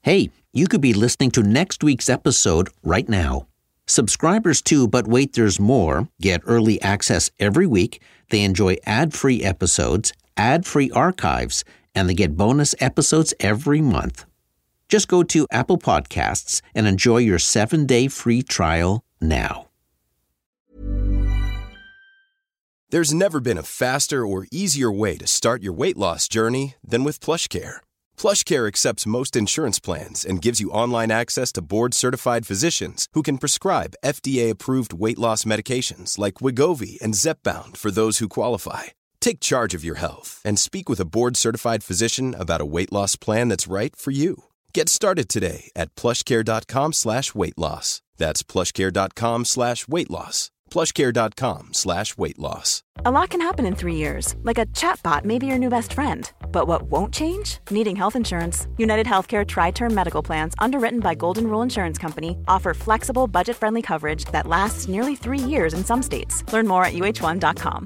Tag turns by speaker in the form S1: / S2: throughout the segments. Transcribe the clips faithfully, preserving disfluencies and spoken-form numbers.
S1: Hey, you could be listening to next week's episode right now. Subscribers to But Wait There's More get early access every week, they enjoy ad-free episodes, ad-free archives, and they get bonus episodes every month. Just go to Apple Podcasts and enjoy your seven-day free trial now.
S2: There's never been a faster or easier way to start your weight loss journey than with PlushCare. PlushCare accepts most insurance plans and gives you online access to board-certified physicians who can prescribe F D A-approved weight loss medications like Wegovy and Zepbound for those who qualify. Take charge of your health and speak with a board-certified physician about a weight loss plan that's right for you. Get started today at plushcare.com slash weight loss. That's plushcare.com slash weight loss. plushcare.com slash weight loss.
S3: A lot can happen in three years, like a chatbot may be your new best friend. But what won't change? Needing health insurance. United Healthcare Tri-Term Medical Plans, underwritten by Golden Rule Insurance Company, offer flexible, budget-friendly coverage that lasts nearly three years in some states. Learn more at U H one dot com.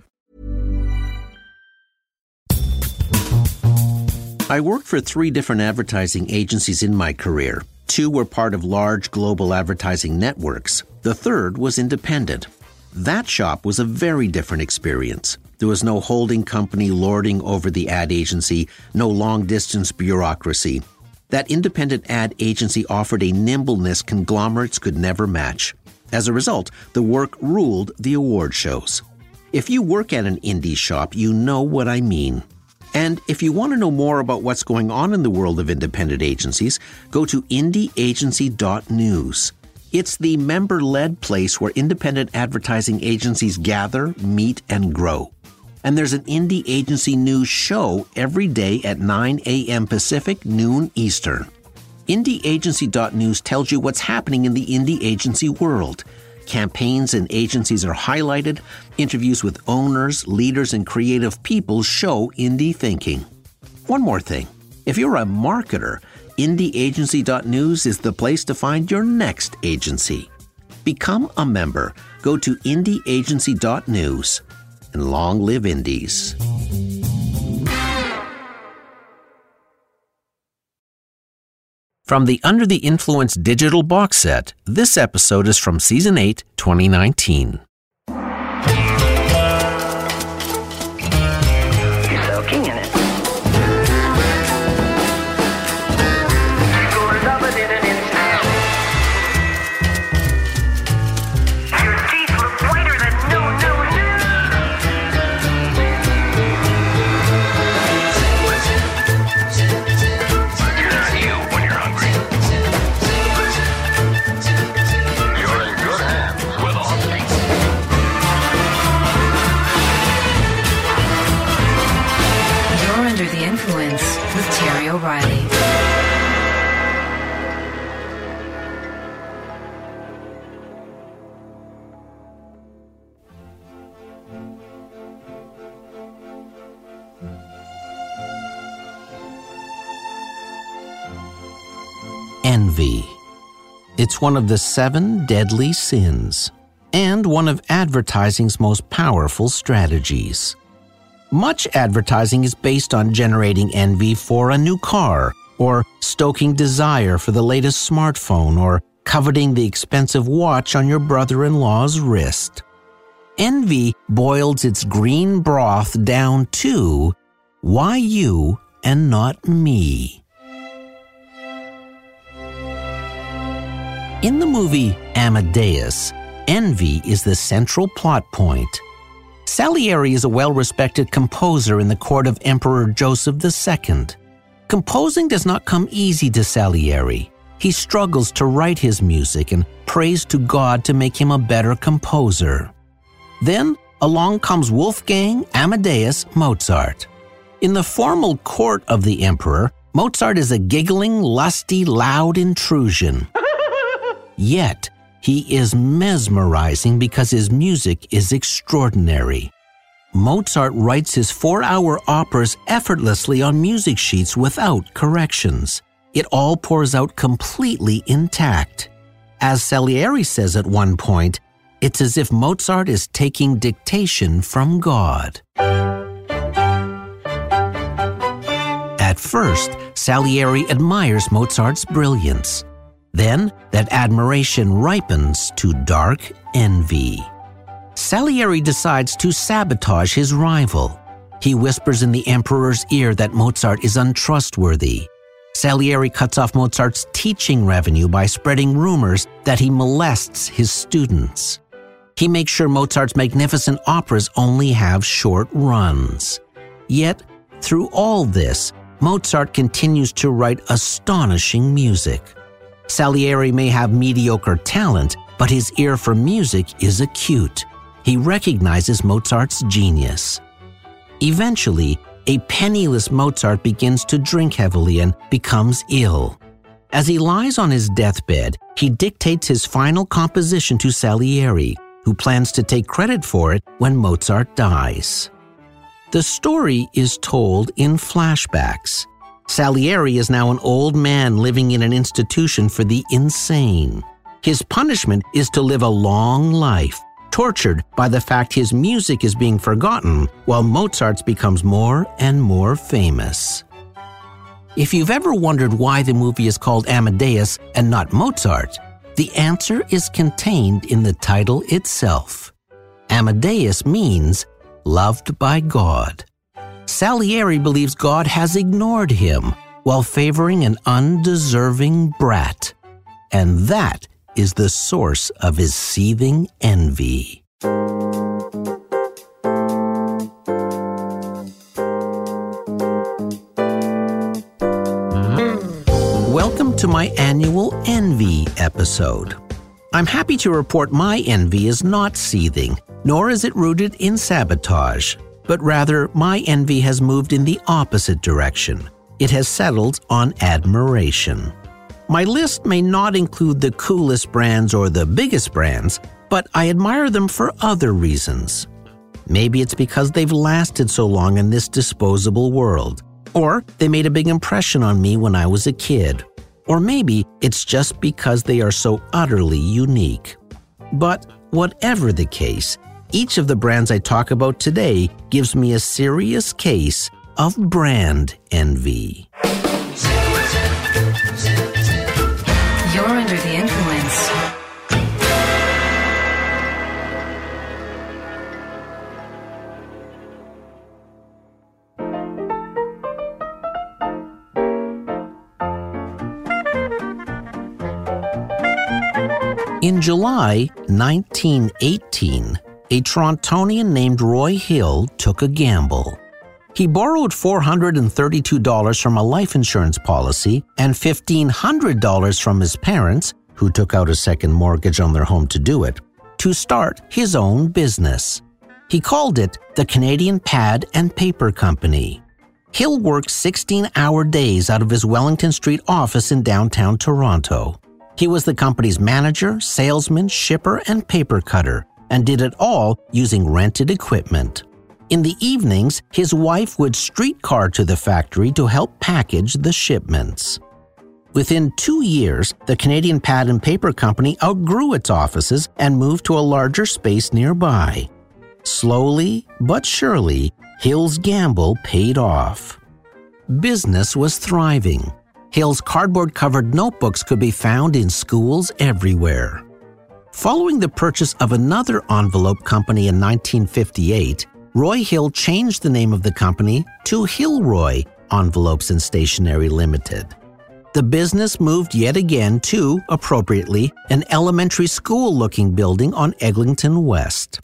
S1: I worked for three different advertising agencies in my career. Two were part of large global advertising networks. The third was independent. That shop was a very different experience. There was no holding company lording over the ad agency, no long-distance bureaucracy. That independent ad agency offered a nimbleness conglomerates could never match. As a result, the work ruled the award shows. If you work at an indie shop, you know what I mean. And if you want to know more about what's going on in the world of independent agencies, go to indie agency dot news. It's the member-led place where independent advertising agencies gather, meet, and grow. And there's an Indie Agency News show every day at nine a.m. Pacific, noon Eastern. indie agency dot news tells you what's happening in the indie agency world. Campaigns and agencies are highlighted. Interviews with owners, leaders, and creative people show indie thinking. One more thing. If you're a marketer, indie agency dot news is the place to find your next agency. Become a member. Go to indie agency dot news. And long live indies. From the Under the Influence digital box set, this episode is from Season eight, twenty nineteen.
S4: You're soaking in it.
S5: O'Reilly.
S1: Envy. It's one of the seven deadly sins, and one of advertising's most powerful strategies. Much advertising is based on generating envy for a new car, or stoking desire for the latest smartphone, or coveting the expensive watch on your brother-in-law's wrist. Envy boils its green broth down to, why you and not me? In the movie Amadeus, envy is the central plot point. Salieri is a well-respected composer in the court of Emperor Joseph the Second. Composing does not come easy to Salieri. He struggles to write his music and prays to God to make him a better composer. Then, along comes Wolfgang Amadeus Mozart. In the formal court of the emperor, Mozart is a giggling, lusty, loud intrusion. Yet, he is mesmerizing because his music is extraordinary. Mozart writes his four-hour operas effortlessly on music sheets without corrections. It all pours out completely intact. As Salieri says at one point, it's as if Mozart is taking dictation from God. At At first, Salieri admires Mozart's brilliance. Then, that admiration ripens to dark envy. Salieri decides to sabotage his rival. He whispers in the emperor's ear that Mozart is untrustworthy. Salieri cuts off Mozart's teaching revenue by spreading rumors that he molests his students. He makes sure Mozart's magnificent operas only have short runs. Yet, through all this, Mozart continues to write astonishing music. Salieri may have mediocre talent, but his ear for music is acute. He recognizes Mozart's genius. Eventually, a penniless Mozart begins to drink heavily and becomes ill. As he lies on his deathbed, he dictates his final composition to Salieri, who plans to take credit for it when Mozart dies. The story is told in flashbacks. Salieri is now an old man living in an institution for the insane. His punishment is to live a long life, tortured by the fact his music is being forgotten while Mozart's becomes more and more famous. If you've ever wondered why the movie is called Amadeus and not Mozart, the answer is contained in the title itself. Amadeus means loved by God. Salieri believes God has ignored him while favoring an undeserving brat. And that is the source of his seething envy. Welcome to my annual Envy episode. I'm happy to report my envy is not seething, nor is it rooted in sabotage, but rather my envy has moved in the opposite direction. It has settled on admiration. My list may not include the coolest brands or the biggest brands, but I admire them for other reasons. Maybe it's because they've lasted so long in this disposable world, or they made a big impression on me when I was a kid, or maybe it's just because they are so utterly unique. But whatever the case, each of the brands I talk about today gives me a serious case of brand envy.
S4: You're under the influence.
S1: In July nineteen eighteen, a Torontonian named Roy Hill took a gamble. He borrowed four hundred thirty-two dollars from a life insurance policy and fifteen hundred dollars from his parents, who took out a second mortgage on their home to do it, to start his own business. He called it the Canadian Pad and Paper Company. Hill worked sixteen-hour days out of his Wellington Street office in downtown Toronto. He was the company's manager, salesman, shipper, and paper cutter, and did it all using rented equipment. In the evenings, his wife would streetcar to the factory to help package the shipments. Within two years, the Canadian Pad and Paper Company outgrew its offices and moved to a larger space nearby. Slowly but surely, Hill's gamble paid off. Business was thriving. Hill's cardboard-covered notebooks could be found in schools everywhere. Following the purchase of another envelope company in nineteen fifty-eight, Roy Hill changed the name of the company to Hillroy Envelopes and Stationery Limited. The business moved yet again to, appropriately, an elementary school-looking building on Eglinton West.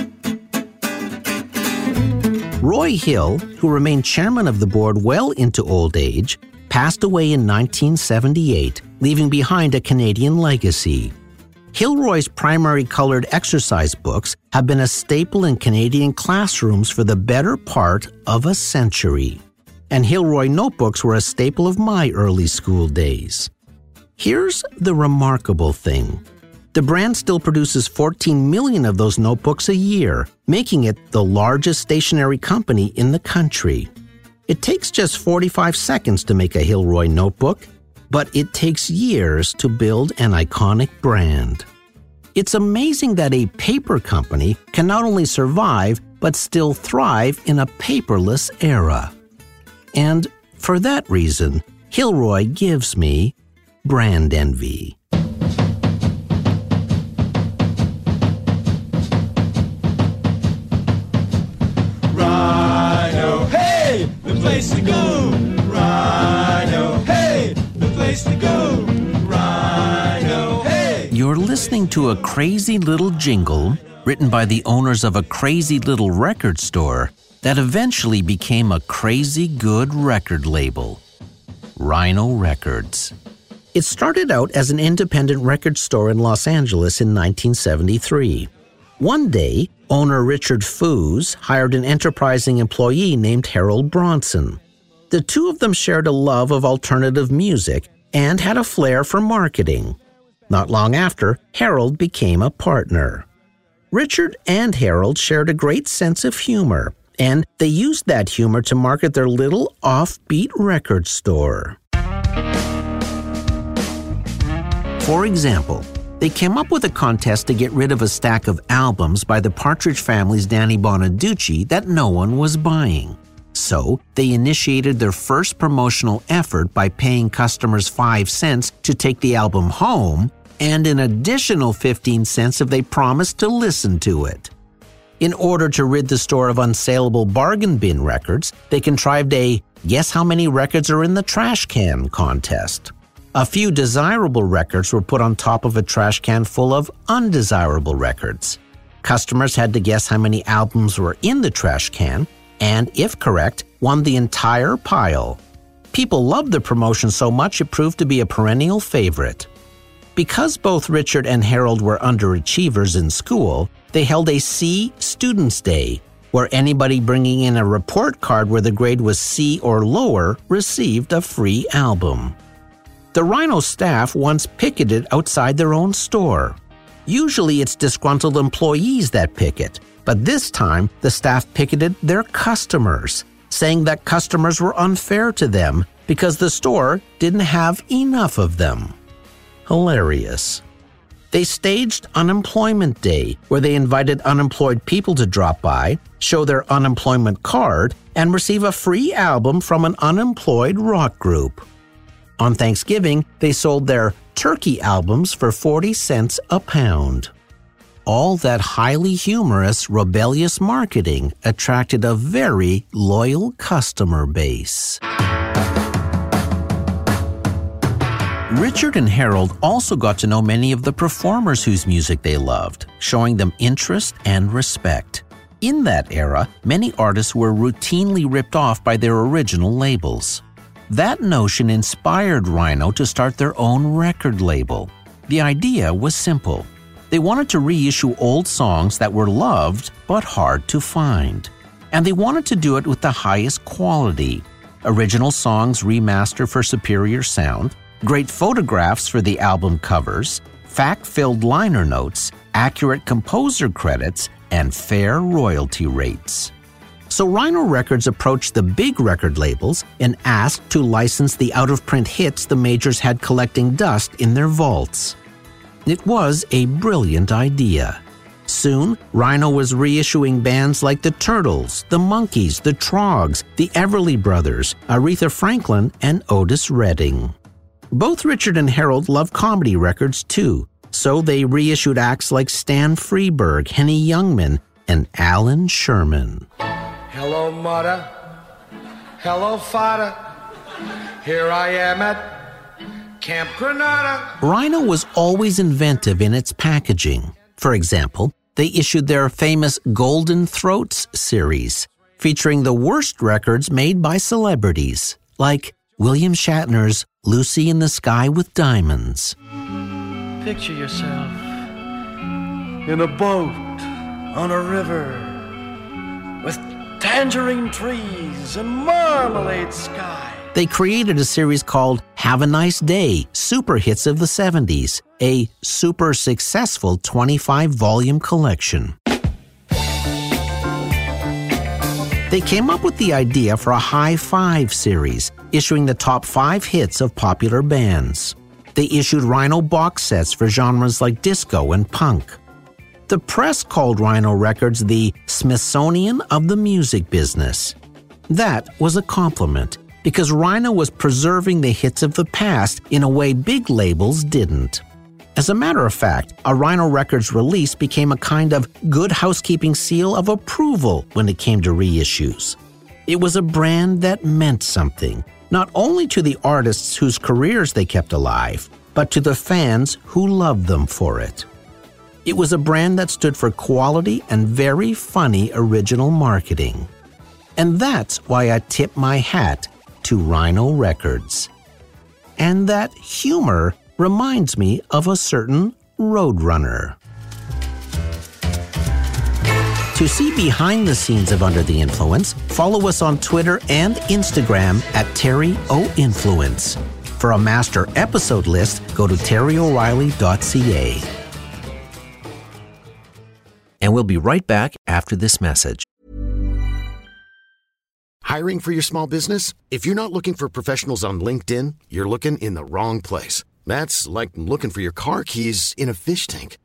S1: Roy Hill, who remained chairman of the board well into old age, passed away in nineteen seventy-eight, leaving behind a Canadian legacy. Hillroy's primary colored exercise books have been a staple in Canadian classrooms for the better part of a century. And Hillroy notebooks were a staple of my early school days. Here's the remarkable thing. The brand still produces fourteen million of those notebooks a year, making it the largest stationery company in the country. It takes just forty-five seconds to make a Hillroy notebook, but it takes years to build an iconic brand. It's amazing that a paper company can not only survive, but still thrive in a paperless era. And For that reason, Hilroy gives me brand envy.
S5: Rhino, hey, the place to go. Rhino, hey, the place to go. Rhino, hey.
S1: You're listening to a crazy little jingle written by the owners of a crazy little record store that eventually became a crazy good record label, Rhino Records. It started out as an independent record store in Los Angeles in nineteen seventy-three. One day, owner Richard Foos hired an enterprising employee named Harold Bronson. The two of them shared a love of alternative music and had a flair for marketing. Not long after, Harold became a partner. Richard and Harold shared a great sense of humor, and they used that humor to market their little offbeat record store. For example, they came up with a contest to get rid of a stack of albums by the Partridge Family's Danny Bonaduce that no one was buying. So, they initiated their first promotional effort by paying customers five cents to take the album home and an additional fifteen cents if they promised to listen to it. In order to rid the store of unsaleable bargain bin records, they contrived a guess how many records are in the trash can contest. A few desirable records were put on top of a trash can full of undesirable records. Customers had to guess how many albums were in the trash can, and if correct, won the entire pile. People loved the promotion so much it proved to be a perennial favorite. Because both Richard and Harold were underachievers in school, they held a C Students' Day, where anybody bringing in a report card where the grade was C or lower received a free album. The Rhino staff once picketed outside their own store. Usually it's disgruntled employees that picket, but this time the staff picketed their customers, saying that customers were unfair to them because the store didn't have enough of them. Hilarious. They staged Unemployment Day, where they invited unemployed people to drop by, show their unemployment card, and receive a free album from an unemployed rock group. On Thanksgiving, they sold their turkey albums for forty cents a pound. All that highly humorous, rebellious marketing attracted a very loyal customer base. Richard and Harold also got to know many of the performers whose music they loved, showing them interest and respect. In that era, many artists were routinely ripped off by their original labels. That notion inspired Rhino to start their own record label. The idea was simple. They wanted to reissue old songs that were loved but hard to find. And they wanted to do it with the highest quality. Original songs remastered for superior sound, great photographs for the album covers, fact-filled liner notes, accurate composer credits, and fair royalty rates. So Rhino Records approached the big record labels and asked to license the out-of-print hits the majors had collecting dust in their vaults. It was a brilliant idea. Soon, Rhino was reissuing bands like the Turtles, the Monkees, the Troggs, the Everly Brothers, Aretha Franklin, and Otis Redding. Both Richard and Harold loved comedy records too, so they reissued acts like Stan Freberg, Henny Youngman, and Alan Sherman.
S6: Hello, mother. Hello, father. Here I am at Camp Granada.
S1: Rhino was always inventive in its packaging. For example, they issued their famous Golden Throats series, featuring the worst records made by celebrities, like William Shatner's Lucy in the Sky with Diamonds.
S7: Picture yourself in a boat on a river with tangerine trees and marmalade sky.
S1: They created a series called Have a Nice Day, Super Hits of the seventies, a super successful twenty-five volume collection. They came up with the idea for a High Five series, issuing the top five hits of popular bands. They issued Rhino box sets for genres like disco and punk. The press called Rhino Records the Smithsonian of the music business. That was a compliment, because Rhino was preserving the hits of the past in a way big labels didn't. As a matter of fact, a Rhino Records release became a kind of good housekeeping seal of approval when it came to reissues. It was a brand that meant something, not only to the artists whose careers they kept alive, but to the fans who loved them for it. It was a brand that stood for quality and very funny original marketing. And that's why I tip my hat to Rhino Records. And that humor reminds me of a certain Roadrunner. To see behind the scenes of Under the Influence, follow us on Twitter and Instagram at Terry O Influence. For a master episode list, go to terry o'reilly dot c a. And we'll be right back after this message.
S8: Hiring for your small business? If you're not looking for professionals on LinkedIn, you're looking in the wrong place. That's like looking for your car keys in a fish tank.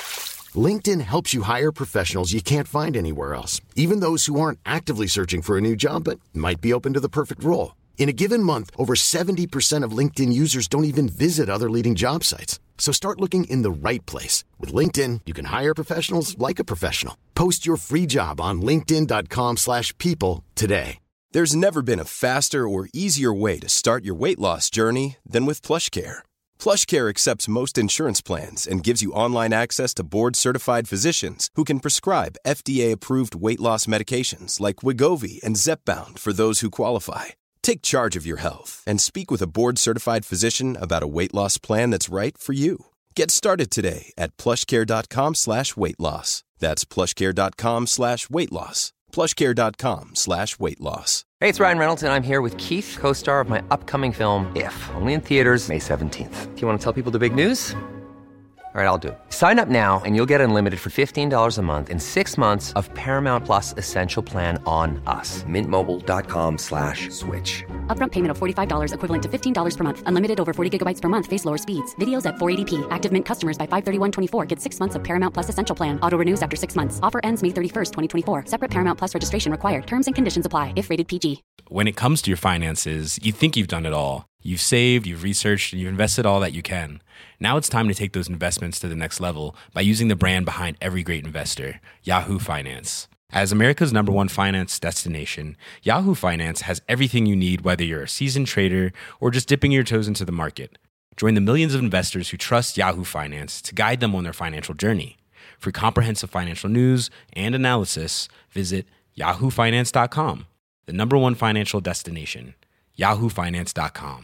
S8: LinkedIn helps you hire professionals you can't find anywhere else, even those who aren't actively searching for a new job but might be open to the perfect role. In a given month, over seventy percent of LinkedIn users don't even visit other leading job sites. So start looking in the right place. With LinkedIn, you can hire professionals like a professional. Post your free job on linkedin dot com slash people today.
S2: There's never been a faster or easier way to start your weight loss journey than with PlushCare. PlushCare accepts most insurance plans and gives you online access to board-certified physicians who can prescribe F D A-approved weight loss medications like Wegovy and Zepbound for those who qualify. Take charge of your health and speak with a board-certified physician about a weight loss plan that's right for you. Get started today at plushcare.com slash weight loss. That's plushcare.com slash weight loss. plushcare.com slash weight loss.
S9: Hey, it's Ryan Reynolds, and I'm here with Keith, co-star of my upcoming film, If, only in theaters May seventeenth. Do you want to tell people the big news? All right, I'll do it. Sign up now and you'll get unlimited for fifteen dollars a month and six months of Paramount Plus Essential Plan on us. Mint Mobile dot com slash switch.
S10: Upfront payment of forty-five dollars equivalent to fifteen dollars per month. Unlimited over forty gigabytes per month. Face lower speeds. Videos at four eighty p. Active Mint customers by five thirty-one twenty-four get six months of Paramount Plus Essential Plan. Auto renews after six months. Offer ends May thirty-first, twenty twenty-four. Separate Paramount Plus registration required. Terms and conditions apply if rated P G.
S11: When it comes to your finances, you think you've done it all. You've saved, you've researched, and you've invested all that you can. Now it's time to take those investments to the next level by using the brand behind every great investor, Yahoo Finance. As America's number one finance destination, Yahoo Finance has everything you need, whether you're a seasoned trader or just dipping your toes into the market. Join the millions of investors who trust Yahoo Finance to guide them on their financial journey. For comprehensive financial news and analysis, visit yahoo finance dot com, the number one financial destination, yahoo finance dot com.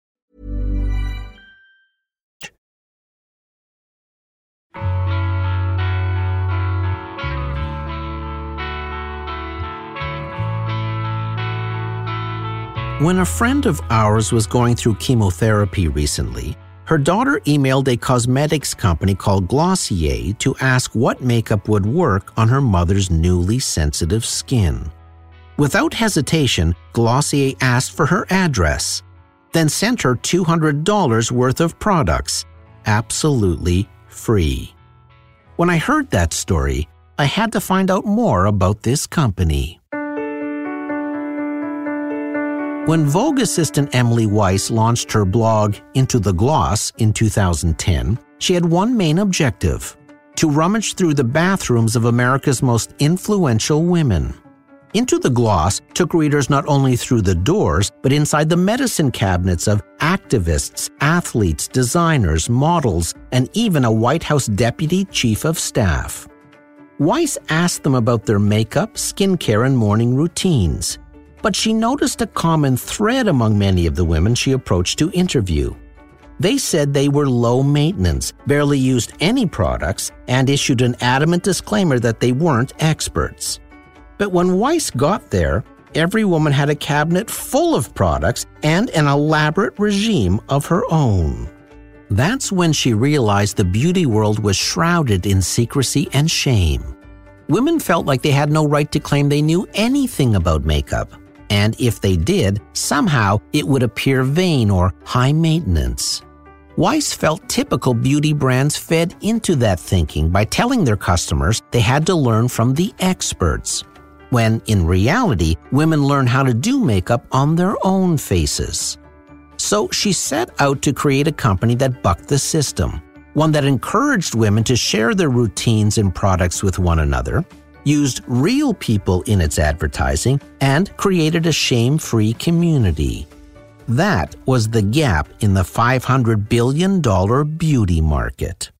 S1: When a friend of ours was going through chemotherapy recently, her daughter emailed a cosmetics company called Glossier to ask what makeup would work on her mother's newly sensitive skin. Without hesitation, Glossier asked for her address, then sent her two hundred dollars worth of products, absolutely free. When I heard that story, I had to find out more about this company. When Vogue assistant Emily Weiss launched her blog Into the Gloss in two thousand ten, she had one main objective: to rummage through the bathrooms of America's most influential women. Into the Gloss took readers not only through the doors, but inside the medicine cabinets of activists, athletes, designers, models, and even a White House deputy chief of staff. Weiss asked them about their makeup, skincare, and morning routines. But she noticed a common thread among many of the women she approached to interview. They said they were low maintenance, barely used any products, and issued an adamant disclaimer that they weren't experts. But when Weiss got there, every woman had a cabinet full of products and an elaborate regime of her own. That's when she realized the beauty world was shrouded in secrecy and shame. Women felt like they had no right to claim they knew anything about makeup. And if they did, somehow it would appear vain or high maintenance. Weiss felt typical beauty brands fed into that thinking by telling their customers they had to learn from the experts. when in reality, women learn how to do makeup on their own faces. So she set out to create a company that bucked the system, one that encouraged women to share their routines and products with one another, used real people in its advertising, and created a shame-free community. That was the gap in the five hundred billion dollars beauty market.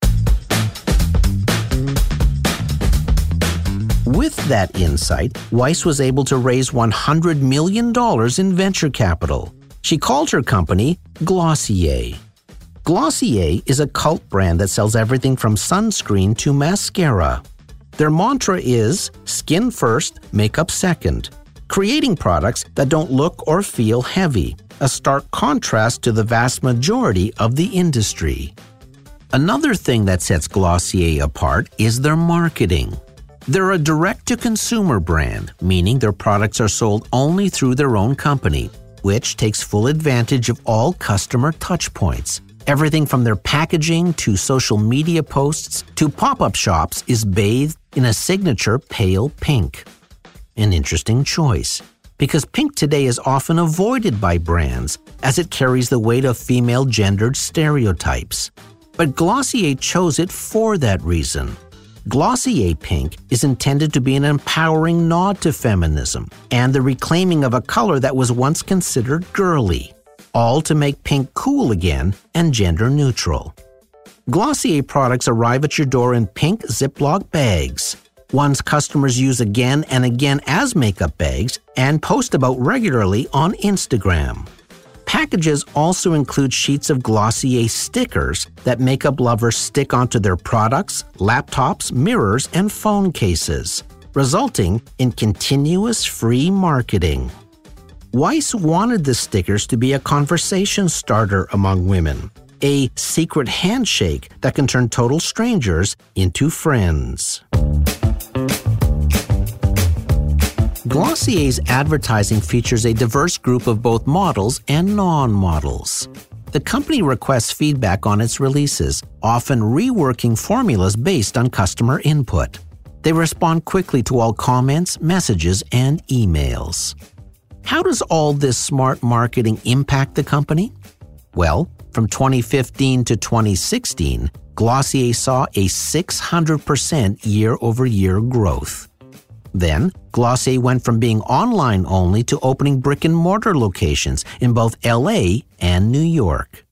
S1: With that insight, Weiss was able to raise one hundred million dollars in venture capital. She called her company Glossier. Glossier is a cult brand that sells everything from sunscreen to mascara. Their mantra is skin first, makeup second, creating products that don't look or feel heavy, a stark contrast to the vast majority of the industry. Another thing that sets Glossier apart is their marketing. They're a direct-to-consumer brand, meaning their products are sold only through their own company, which takes full advantage of all customer touchpoints. Everything from their packaging to social media posts to pop-up shops is bathed in a signature pale pink. An interesting choice, because pink today is often avoided by brands as it carries the weight of female gendered stereotypes. But Glossier chose it for that reason. Glossier Pink is intended to be an empowering nod to feminism and the reclaiming of a color that was once considered girly, all to make pink cool again and gender neutral. Glossier products arrive at your door in pink Ziploc bags, ones customers use again and again as makeup bags and post about regularly on Instagram. Packages also include sheets of Glossier stickers that makeup lovers stick onto their products, laptops, mirrors, and phone cases, resulting in continuous free marketing. Weiss wanted the stickers to be a conversation starter among women, a secret handshake that can turn total strangers into friends. Glossier's advertising features a diverse group of both models and non-models. The company requests feedback on its releases, often reworking formulas based on customer input. They respond quickly to all comments, messages, and emails. How does all this smart marketing impact the company? Well, from twenty fifteen to twenty sixteen, Glossier saw a six hundred percent year-over-year growth. Then, Glossier went from being online only to opening brick-and-mortar locations in both L A and New York.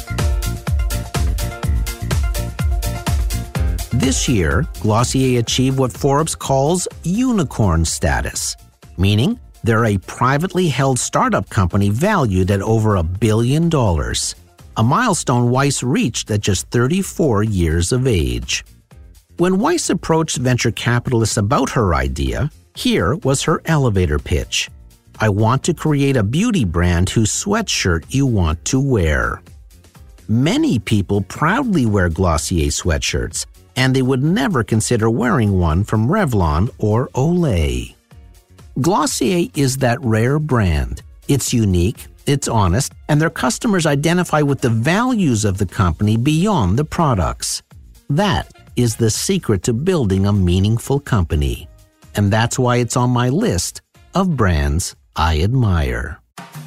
S1: This year, Glossier achieved what Forbes calls unicorn status, meaning they're a privately held startup company valued at over a billion dollars, a milestone Weiss reached at just thirty-four years of age. When Weiss approached venture capitalists about her idea, here was her elevator pitch. I want to create a beauty brand whose sweatshirt you want to wear. Many people proudly wear Glossier sweatshirts, and they would never consider wearing one from Revlon or Olay. Glossier is that rare brand. It's unique, it's honest, and their customers identify with the values of the company beyond the products. That is the secret to building a meaningful company. And that's why it's on my list of brands I admire.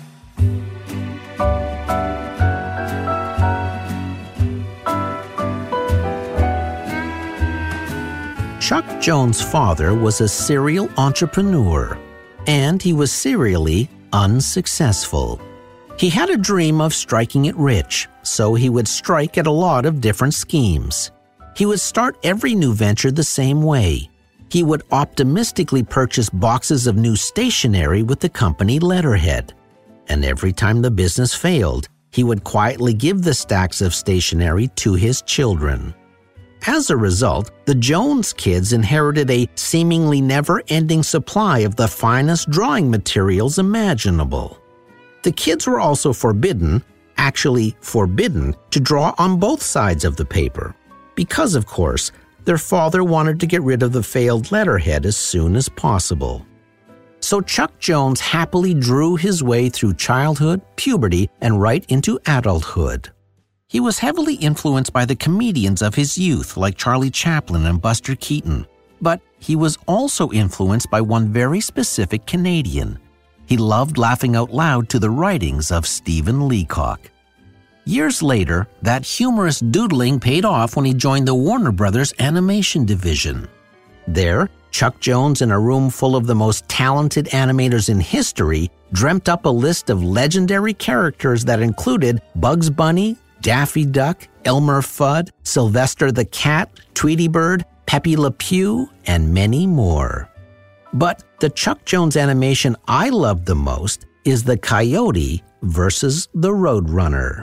S1: Chuck Jones' father was a serial entrepreneur, and he was serially unsuccessful. He had a dream of striking it rich, so he would strike at a lot of different schemes. He would start every new venture the same way. He would optimistically purchase boxes of new stationery with the company letterhead. And every time the business failed, he would quietly give the stacks of stationery to his children. As a result, the Jones kids inherited a seemingly never-ending supply of the finest drawing materials imaginable. The kids were also forbidden, actually forbidden, to draw on both sides of the paper. Because, of course, their father wanted to get rid of the failed letterhead as soon as possible. So Chuck Jones happily drew his way through childhood, puberty, and right into adulthood. He was heavily influenced by the comedians of his youth like Charlie Chaplin and Buster Keaton, but he was also influenced by one very specific Canadian. He loved laughing out loud to the writings of Stephen Leacock. Years later, that humorous doodling paid off when he joined the Warner Brothers animation division. There, Chuck Jones, in a room full of the most talented animators in history, dreamt up a list of legendary characters that included Bugs Bunny, Daffy Duck, Elmer Fudd, Sylvester the Cat, Tweety Bird, Pepe Le Pew, and many more. But the Chuck Jones animation I loved the most is the Coyote versus the Roadrunner.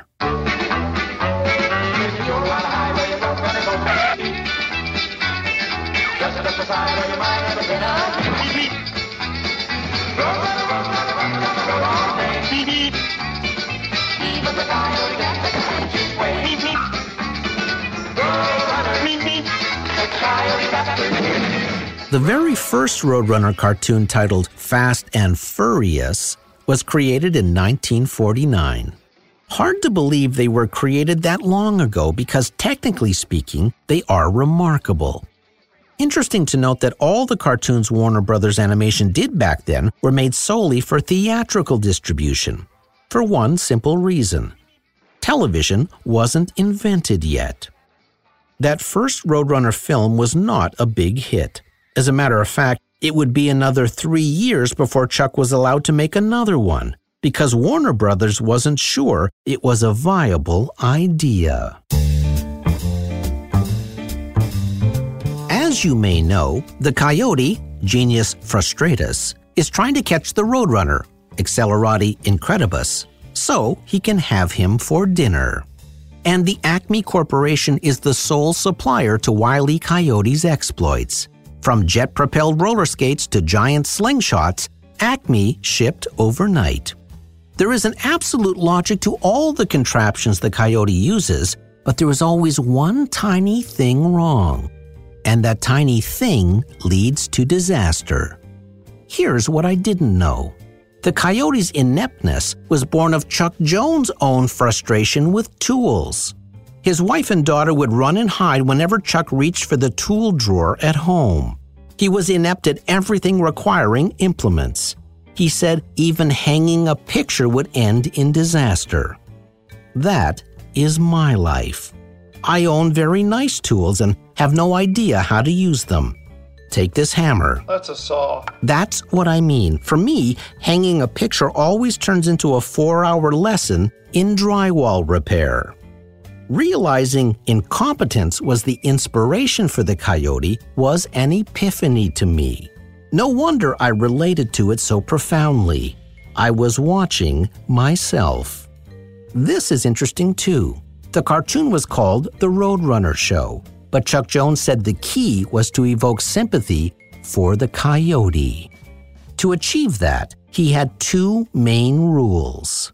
S1: The very first Roadrunner cartoon, titled Fast and Furious, was created in nineteen forty-nine. Hard to believe they were created that long ago because, technically speaking, they are remarkable. Interesting to note that all the cartoons Warner Brothers Animation did back then were made solely for theatrical distribution, for one simple reason. Television wasn't invented yet. That first Roadrunner film was not a big hit. As a matter of fact, it would be another three years before Chuck was allowed to make another one, because Warner Brothers wasn't sure it was a viable idea. As you may know, the Coyote, Genius Frustratus, is trying to catch the Roadrunner, Accelerati Incredibus, so he can have him for dinner. And the Acme Corporation is the sole supplier to Wile E. Coyote's exploits. From jet-propelled roller skates to giant slingshots, Acme shipped overnight. There is an absolute logic to all the contraptions the Coyote uses, but there is always one tiny thing wrong. And that tiny thing leads to disaster. Here's what I didn't know. The Coyote's ineptness was born of Chuck Jones' own frustration with tools. His wife and daughter would run and hide whenever Chuck reached for the tool drawer at home. He was inept at everything requiring implements. He said even hanging a picture would end in disaster. That is my life. I own very nice tools and have no idea how to use them. Take this hammer.
S7: That's a saw.
S1: That's what I mean. For me, hanging a picture always turns into a four-hour lesson in drywall repair. Realizing incompetence was the inspiration for the Coyote was an epiphany to me. No wonder I related to it so profoundly. I was watching myself. This is interesting too. The cartoon was called The Roadrunner Show, but Chuck Jones said the key was to evoke sympathy for the Coyote. To achieve that, he had two main rules.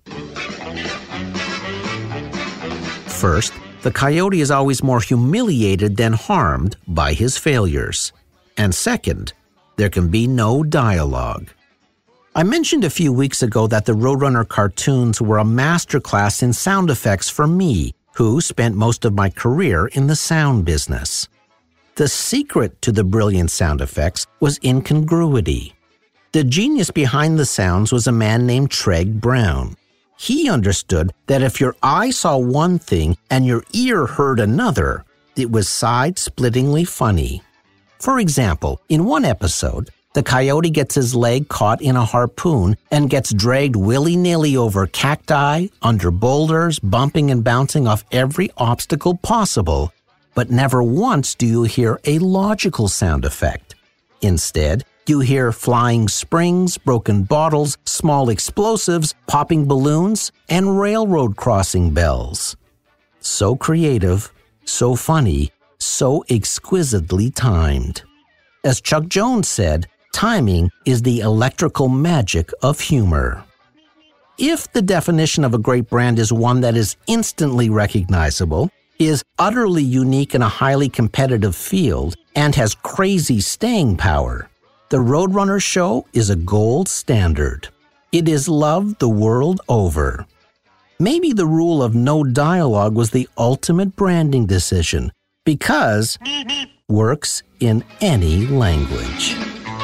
S1: First, the Coyote is always more humiliated than harmed by his failures. And second, there can be no dialogue. I mentioned a few weeks ago that the Roadrunner cartoons were a masterclass in sound effects for me, who spent most of my career in the sound business. The secret to the brilliant sound effects was incongruity. The genius behind the sounds was a man named Treg Brown. He understood that if your eye saw one thing and your ear heard another, it was side-splittingly funny. For example, in one episode, the Coyote gets his leg caught in a harpoon and gets dragged willy-nilly over cacti, under boulders, bumping and bouncing off every obstacle possible, but never once do you hear a logical sound effect. Instead, you hear flying springs, broken bottles, small explosives, popping balloons, and railroad crossing bells. So creative, so funny, so exquisitely timed. As Chuck Jones said, timing is the electrical magic of humor. If the definition of a great brand is one that is instantly recognizable, is utterly unique in a highly competitive field, and has crazy staying power, the Roadrunner Show is a gold standard. It is loved the world over. Maybe the rule of no dialogue was the ultimate branding decision, because works in any language.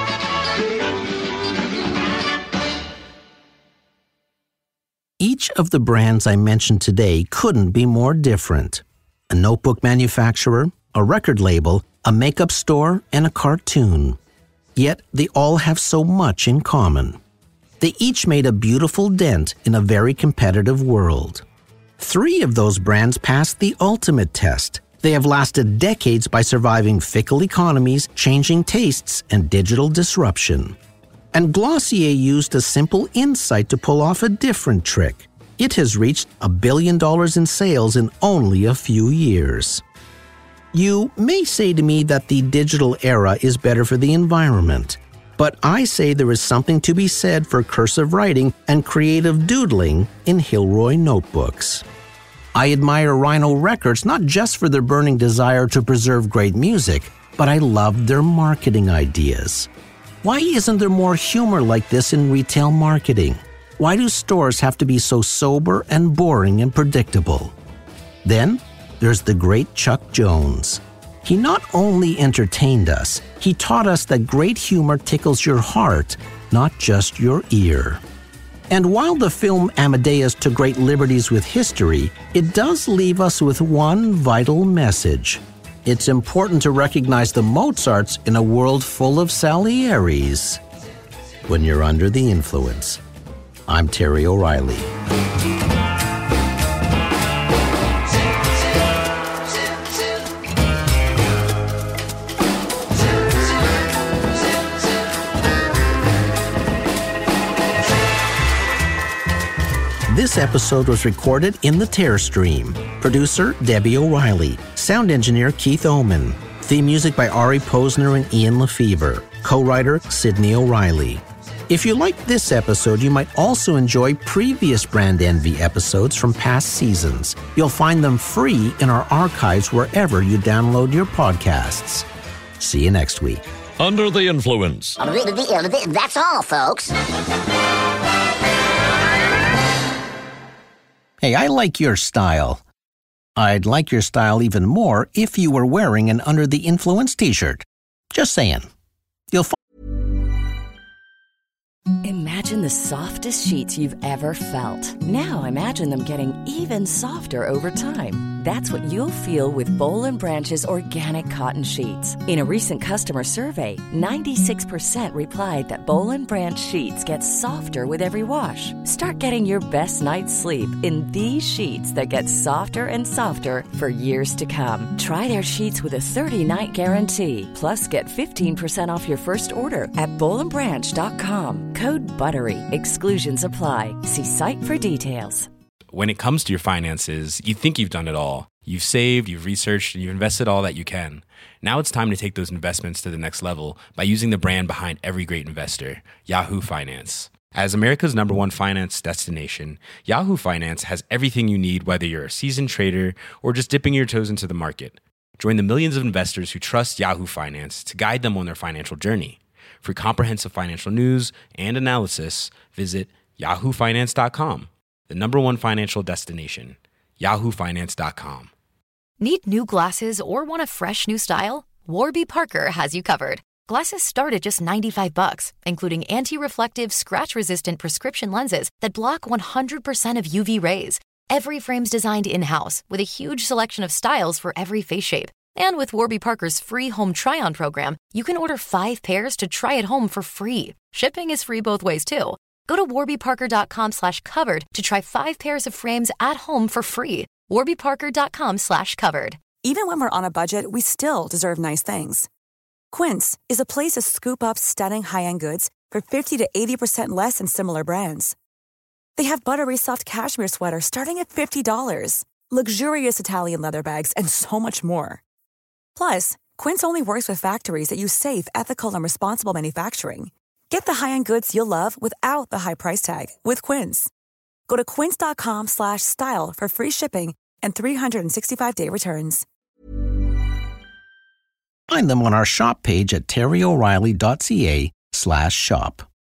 S1: Each of the brands I mentioned today couldn't be more different. A notebook manufacturer, a record label, a makeup store, and a cartoon. Yet they all have so much in common. They each made a beautiful dent in a very competitive world. Three of those brands passed the ultimate test. They have lasted decades by surviving fickle economies, changing tastes, and digital disruption. And Glossier used a simple insight to pull off a different trick. It has reached a billion dollars in sales in only a few years. You may say to me that the digital era is better for the environment, but I say there is something to be said for cursive writing and creative doodling in Hilroy notebooks. I admire Rhino Records not just for their burning desire to preserve great music, but I love their marketing ideas. Why isn't there more humor like this in retail marketing? Why do stores have to be so sober and boring and predictable? Then, there's the great Chuck Jones. He not only entertained us, he taught us that great humor tickles your heart, not just your ear. And while the film Amadeus took great liberties with history, it does leave us with one vital message. It's important to recognize the Mozarts in a world full of Salieris. When you're under the influence. I'm Terry O'Reilly. This episode was recorded in the Tear Stream. Producer, Debbie O'Reilly. Sound engineer, Keith Oman. Theme music by Ari Posner and Ian Lefevre. Co-writer, Sydney O'Reilly. If you liked this episode, you might also enjoy previous Brand Envy episodes from past seasons. You'll find them free in our archives wherever you download your podcasts. See you next week.
S12: Under the Influence.
S13: That's all, folks.
S1: Hey, I like your style. I'd like your style even more if you were wearing an Under the Influence t-shirt. Just saying. You'll find.
S14: Imagine the softest sheets you've ever felt. Now imagine them getting even softer over time. That's what you'll feel with Boll and Branch's organic cotton sheets. In a recent customer survey, ninety-six percent replied that Boll and Branch sheets get softer with every wash. Start getting your best night's sleep in these sheets that get softer and softer for years to come. Try their sheets with a thirty-night guarantee. Plus, get fifteen percent off your first order at boll and branch dot com. Code BUTTERY. Exclusions apply. See site for details.
S11: When it comes to your finances, you think you've done it all. You've saved, you've researched, and you've invested all that you can. Now it's time to take those investments to the next level by using the brand behind every great investor, Yahoo Finance. As America's number one finance destination, Yahoo Finance has everything you need, whether you're a seasoned trader or just dipping your toes into the market. Join the millions of investors who trust Yahoo Finance to guide them on their financial journey. For comprehensive financial news and analysis, visit yahoo finance dot com, the number one financial destination, yahoo finance dot com.
S15: Need new glasses or want a fresh new style? Warby Parker has you covered. Glasses start at just ninety-five bucks, including anti-reflective, scratch-resistant prescription lenses that block one hundred percent of U V rays. Every frame's designed in-house with a huge selection of styles for every face shape. And with Warby Parker's free home try-on program, you can order five pairs to try at home for free. Shipping is free both ways, too. Go to warby parker dot com slash covered to try five pairs of frames at home for free. warby parker dot com slash covered.
S16: Even when we're on a budget, we still deserve nice things. Quince is a place to scoop up stunning high-end goods for fifty to eighty percent less than similar brands. They have buttery soft cashmere sweaters starting at fifty dollars, luxurious Italian leather bags, and so much more. Plus, Quince only works with factories that use safe, ethical, and responsible manufacturing. Get the high-end goods you'll love without the high price tag with Quince. Go to quince dot com slash style for free shipping and three hundred sixty-five day returns.
S1: Find them on our shop page at terry o'reilly dot c a slash shop.